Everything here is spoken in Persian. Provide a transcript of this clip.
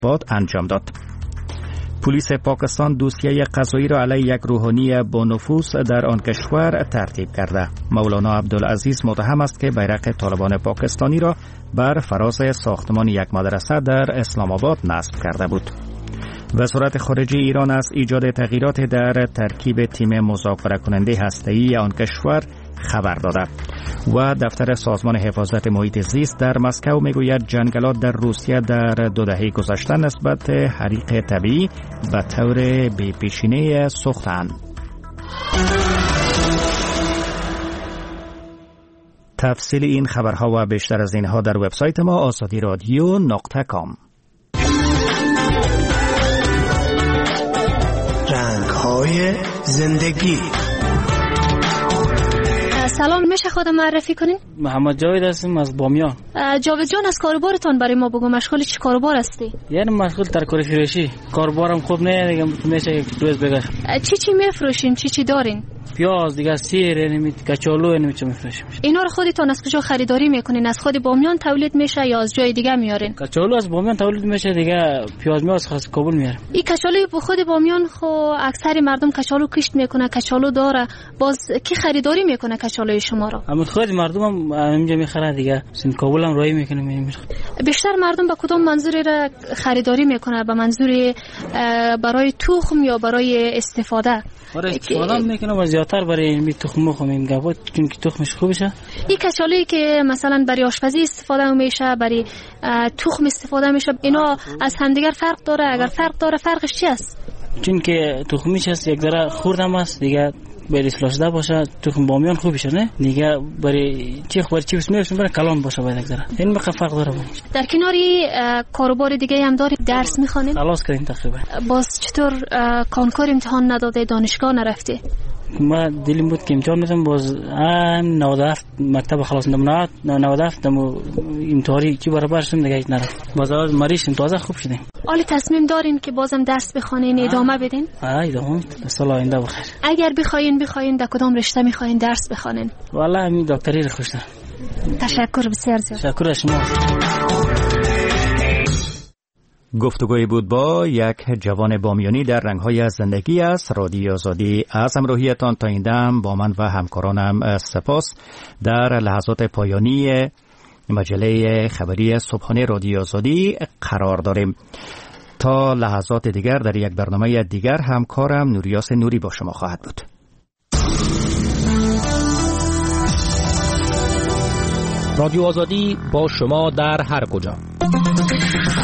آباد انجام داد. پلیس پاکستان دوسیه قضایی را علیه یک روحانی با نفوذ در آن کشور ترتیب کرده. مولانا عبدالعزیز متهم است که بیرق طالبان پاکستانی را بر فراز ساختمان یک مدرسه در اسلام آباد نصب کرده بود. وزارت خارجه ایران از ایجاد تغییرات در ترکیب تیم مذاکره کننده هسته‌ای آن کشور خبر داده و دفتر سازمان حفاظت محیط زیست در مسکو میگوید جنگلات در روسیه در 2 دهه گذشته نسبت حریق طبیعی به طور بی‌پیشینه سوختند. تفصیل این خبرها و بیشتر از اینها در وبسایت ما azadiradio.com. رنگ‌های زندگی. سلام، میشه خودم معرفی کنین؟ محمد جاوید هستم از بامیان. جاوید جان، از کاروبارتان برای ما بگو. مشغول چه کاروبار هستی؟ یعنی مشغول ترکاری فروشی. کاروبارم خوب نه دیگه، میشه یک روز بگم. چی میفروشین؟ چی دارین؟ پیاز دیگه، سیر، کچالو چه میفروشیم. اینا رو خودتون از کجا خریداری میکنین؟ از خود بامیان تولید میشه یا از جای دیگه میارین؟ کچالو از بامیان تولید میشه دیگه، پیاز از کابل میاریم. این کچالوی به خود بامیان خو اکثر مردم کچالو کشت میکنه، کچالو داره. باز کی خریداری میکنه کچالوی شما رو؟ همین خود مردم هم اینجا میخره دیگه. سین کابل هم رای میکنه میره. بیشتر مردم به کدام منظوری را خریداری میکنه؟ به منظور برای تخم یا برای استفاده؟ برای استفاده میکنه و زیاتر برای این تخم میخوام گابا، چون که تخمش خوب شه. این کچالویی که مثلا برای آشپزی استفاده میشه، برای تخم استفاده میشه، اینا از همدیگر فرق داره؟ اگر فرق داره فرقش چی است؟ چون که تخمیش هست یک ذره خوردم است دیگه، برای اصلاح شده باشه. تخم بامیان خوب بشه نه دیگه، برای چی بسمیرشون برای کلان باشه باید یک ذره. این مقدار فرق داره. در کناری کاروبار دیگه هم داری؟ درس میخوانید؟ خلاص کردیم تقریبا. باز چطور کنکور امتحان نداده، دانشگاه نرفتی؟ ما دلیم بود که امتحان بدم، باز 97 مکتب خلاص نمونات 97 دمو امتحانی کی برابر شدم دیگه نرفت. باز مریض تازه خوب شدیم. حالا تصمیم دارین که بازم درس بخونین، ادامه بدین؟ ادامه سال آینده بخیر. اگر بخواین در کدام رشته میخواین درس بخونین؟ والله همین دکتری رو خوش دارم. تشکر بسیار زیاد. تشکر شما. گفتگوی بود با یک جوان بامیانی در رنگ‌های زندگی است. رادیو آزادی از همراهیتان تا این دم با من و همکارانم سپاس. در لحظات پایانی مجله خبری صبحانه رادیو آزادی قرار داریم. تا لحظات دیگر در یک برنامه دیگر همکارم نوریاس نوری با شما خواهد بود. رادیو آزادی با شما در هر کجا.